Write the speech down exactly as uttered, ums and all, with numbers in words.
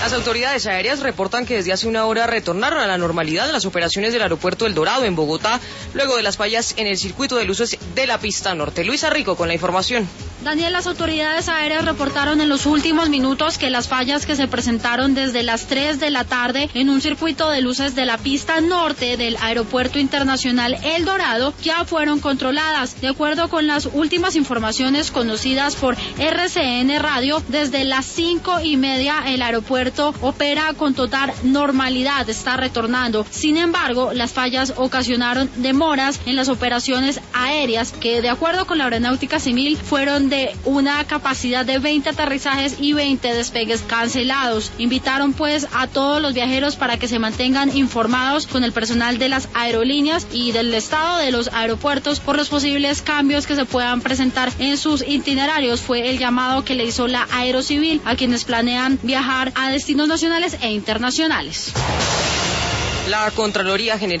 Las autoridades aéreas reportan que desde hace una hora retornaron a la normalidad las operaciones del aeropuerto El Dorado en Bogotá, luego de las fallas en el circuito de luces de la pista norte. Luisa Rico con la información. Daniel, las autoridades aéreas reportaron en los últimos minutos que las fallas que se presentaron desde las tres de la tarde en un circuito de luces de la pista norte del Aeropuerto Internacional El Dorado ya fueron controladas. De acuerdo con las últimas informaciones conocidas por R C N Radio, desde las cinco y media el aeropuerto opera con total normalidad, está retornando. Sin embargo, las fallas ocasionaron demoras en las operaciones aéreas que, de acuerdo con la Aeronáutica Civil, fueron de una capacidad de veinte aterrizajes y veinte despegues cancelados. Invitaron pues a todos los viajeros para que se mantengan informados con el personal de las aerolíneas y del estado de los aeropuertos por los posibles cambios que se puedan presentar en sus itinerarios. Fue el llamado que le hizo la Aerocivil a quienes planean viajar a destinos nacionales e internacionales. La Contraloría General